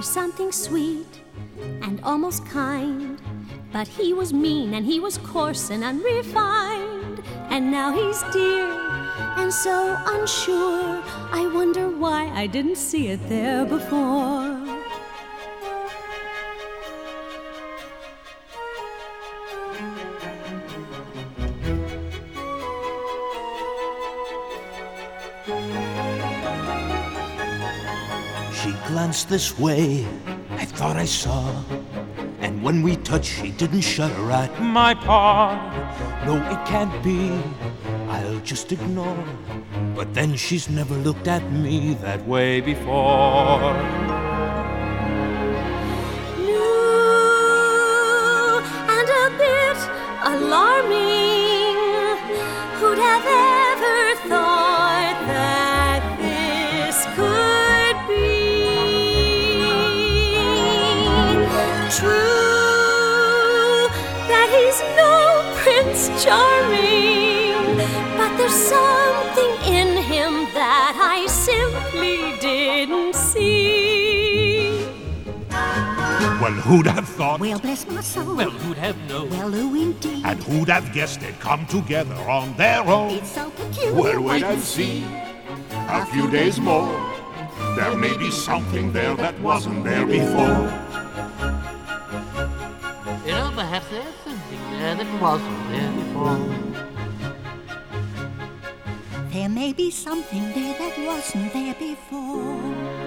There's something sweet and almost kind, but he was mean and he was coarse and unrefined. And now he's dear and so unsure. I wonder why I didn't see it there before. She glanced this way, I thought I saw, and when we touched she didn't shudder at my paw. No, it can't be, I'll just ignore. But then she's never looked at me that way before. New and a bit alarming. Who'd have ever thought that this could be true? That he's no Prince Charming, but there's something in him that I simply didn't see. Well, who'd have thought? Well, bless my soul. Well, who'd have known? Well, who indeed? And who'd have guessed they'd come together on their own? It's so peculiar. Well, wait and see. A few days more. There may be something there that wasn't there before. You know, perhaps there's something there that wasn't there before. There may be something there that wasn't there before.